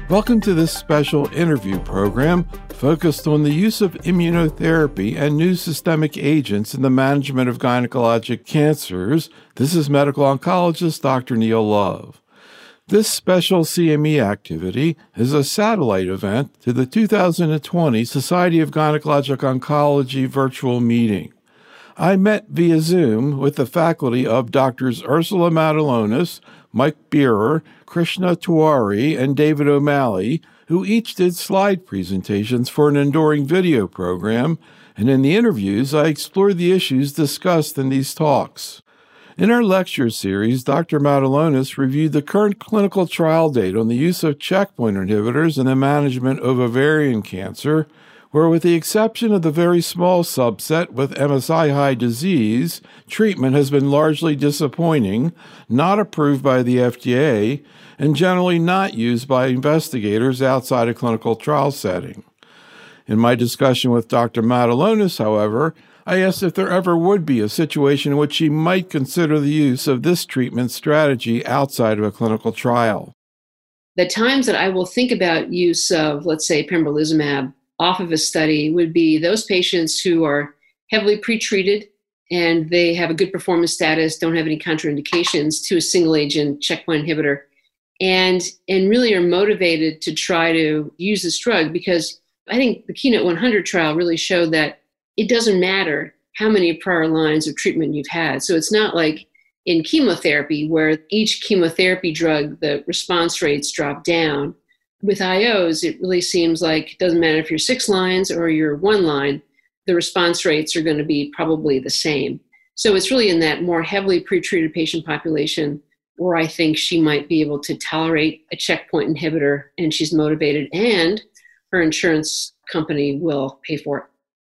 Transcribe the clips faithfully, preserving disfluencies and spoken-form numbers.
Welcome to this special interview program focused on the use of immunotherapy and new systemic agents in the management of gynecologic cancers. This is medical oncologist Doctor Neil Love. This special C M E activity is a satellite event to the two thousand twenty Society of Gynecologic Oncology virtual meeting. I met via Zoom with the faculty of Doctors Ursula Matulonis, Mike Bierer, Krishna Tiwari, and David O'Malley, who each did slide presentations for an enduring video program, and in the interviews I explored the issues discussed in these talks. In our lecture series, Doctor Matulonis reviewed the current clinical trial data on the use of checkpoint inhibitors in the management of ovarian cancer, where with the exception of the very small subset with M S I-high disease, treatment has been largely disappointing, not approved by the F D A, and generally not used by investigators outside a clinical trial setting. In my discussion with Doctor Matulonis, however, I asked if there ever would be a situation in which she might consider the use of this treatment strategy outside of a clinical trial. The times that I will think about use of, let's say, pembrolizumab off of a study would be those patients who are heavily pretreated and they have a good performance status, don't have any contraindications to a single agent checkpoint inhibitor, and, and really are motivated to try to use this drug, because I think the Keynote one hundred trial really showed that it doesn't matter how many prior lines of treatment you've had. So it's not like in chemotherapy where each chemotherapy drug, the response rates drop down. With I Os, it really seems like it doesn't matter if you're six lines or you're one line, the response rates are going to be probably the same. So it's really in that more heavily pretreated patient population where I think she might be able to tolerate a checkpoint inhibitor and she's motivated and her insurance company will pay for it.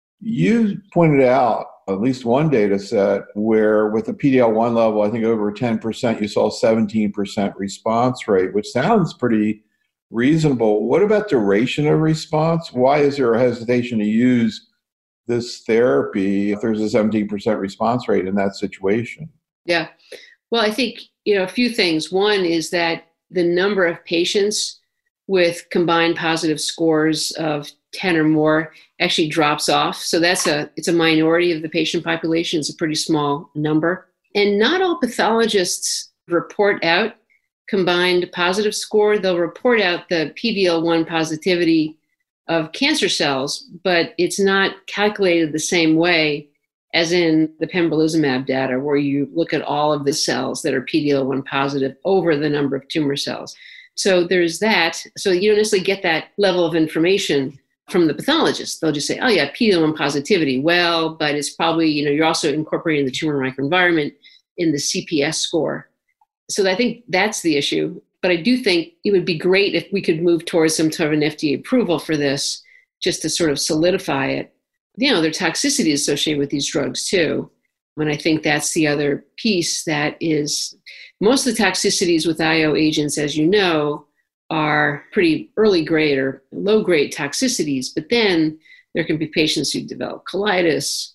You pointed out at least one data set where with a P D L one level, I think over ten percent, you saw seventeen percent response rate, which sounds pretty reasonable. What about duration of response? Why is there a hesitation to use this therapy if there's a seventeen percent response rate in that situation? Yeah. Well, I think, you know, a few things. One is that the number of patients with combined positive scores of ten or more actually drops off. So that's a, it's a minority of the patient population. It's a pretty small number. And not all pathologists report out combined positive score. They'll report out the P D L one positivity of cancer cells, but it's not calculated the same way as in the pembrolizumab data, where you look at all of the cells that are P D L one positive over the number of tumor cells. So there's that. So you don't necessarily get that level of information from the pathologist. They'll just say, oh yeah, P D L one positivity. Well, but it's probably, you know, you're also incorporating the tumor microenvironment in the C P S score. So I think that's the issue. But I do think it would be great if we could move towards some sort of an F D A approval for this, just to sort of solidify it. You know, there are toxicities associated with these drugs too. And I think that's the other piece that is, most of the toxicities with I O agents, as you know, are pretty early grade or low grade toxicities. But then there can be patients who develop colitis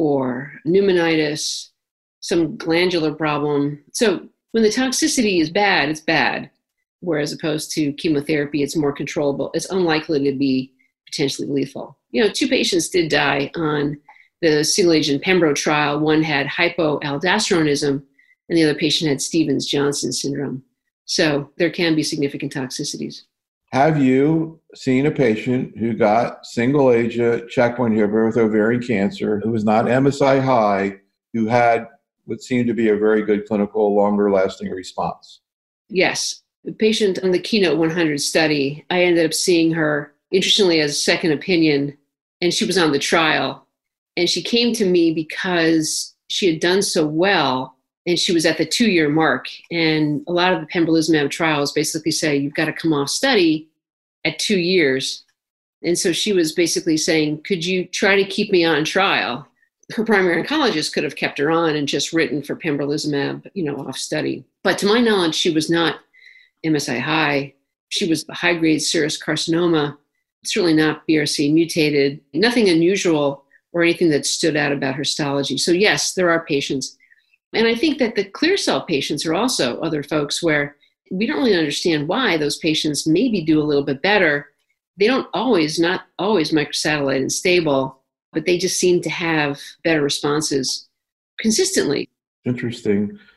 or pneumonitis, some glandular problem. So when the toxicity is bad, it's bad. Whereas opposed to chemotherapy, it's more controllable. It's unlikely to be potentially lethal. You know, two patients did die on the single agent Pembro trial. One had hypoaldosteronism and the other patient had Stevens-Johnson syndrome. So there can be significant toxicities. Have you seen a patient who got single agent checkpoint inhibitor with ovarian cancer, who was not M S I high, who had what seemed to be a very good clinical, longer lasting response? Yes. The patient on the Keynote one hundred study, I ended up seeing her, interestingly, as a second opinion, and she was on the trial. And she came to me because she had done so well, and she was at the two-year mark. And a lot of the pembrolizumab trials basically say, you've got to come off study at two years. And so she was basically saying, could you try to keep me on trial? Her primary oncologist could have kept her on and just written for pembrolizumab, you know, off study. But to my knowledge, she was not M S I high. She was a high-grade serous carcinoma, certainly not B R C A mutated, nothing unusual or anything that stood out about her histology. So yes, there are patients. And I think that the clear cell patients are also other folks where we don't really understand why those patients maybe do a little bit better. They don't always, not always microsatellite and stable, but they just seem to have better responses consistently. Interesting.